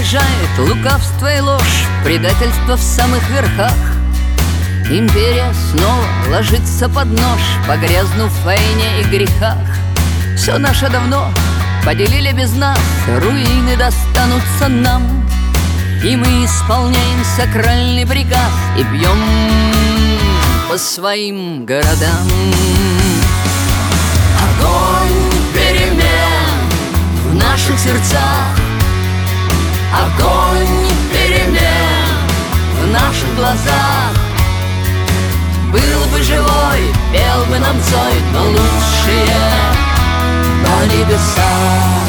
угрожает лукавство и ложь, предательство в самых верхах. Империя снова ложится под нож, погрязнув в войне и грехах. Все наше давно поделили без нас, руины достанутся нам. И мы исполняем сакральный приказ и бьем по своим городам. Огонь перемен в наших сердцах, огонь перемен в наших глазах. Был бы живой, пел бы нам Цой, но лучшие на небесах.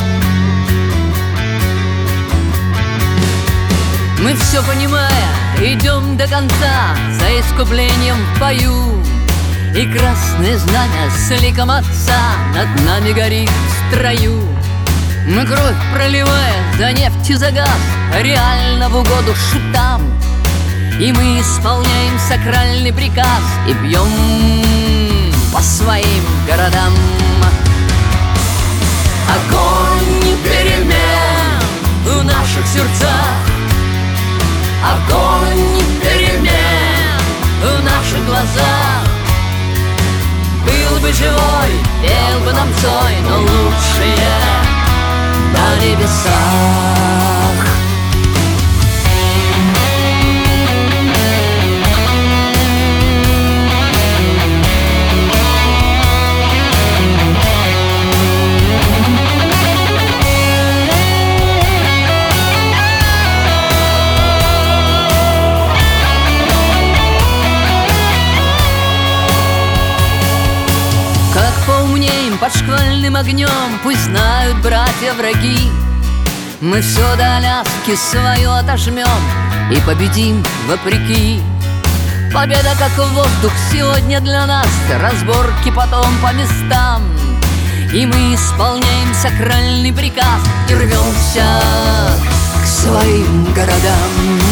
Мы все понимая, идем до конца, за искуплением в бою. И красное знамя с ликом Отца над нами горит в строю. Мы кровь проливая за нефть и за газ, реально в угоду шутам. И мы исполняем сакральный приказ и бьем по своим городам. Огонь перемен в наших сердцах, огонь перемен в наших глазах. Был бы живой, пел бы нам Цой, но лучшие на небесах. Поумнеем под шквальным огнем, пусть знают братья враги. Мы все до Аляски свою отожмем и победим вопреки. Победа как воздух сегодня для нас, разборки потом по местам. И мы исполняем сакральный приказ и рвемся к своим городам.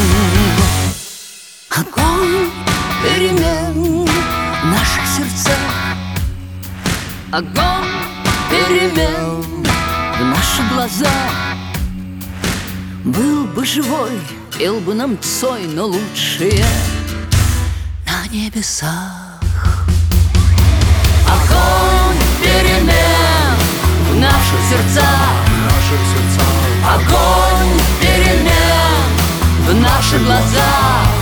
Огонь перемен в наших сердцах, огонь перемен в наши глаза. Был бы живой, пел бы нам Цой, но лучшие на небесах. Огонь перемен в наших сердцах, огонь перемен в наших глазах.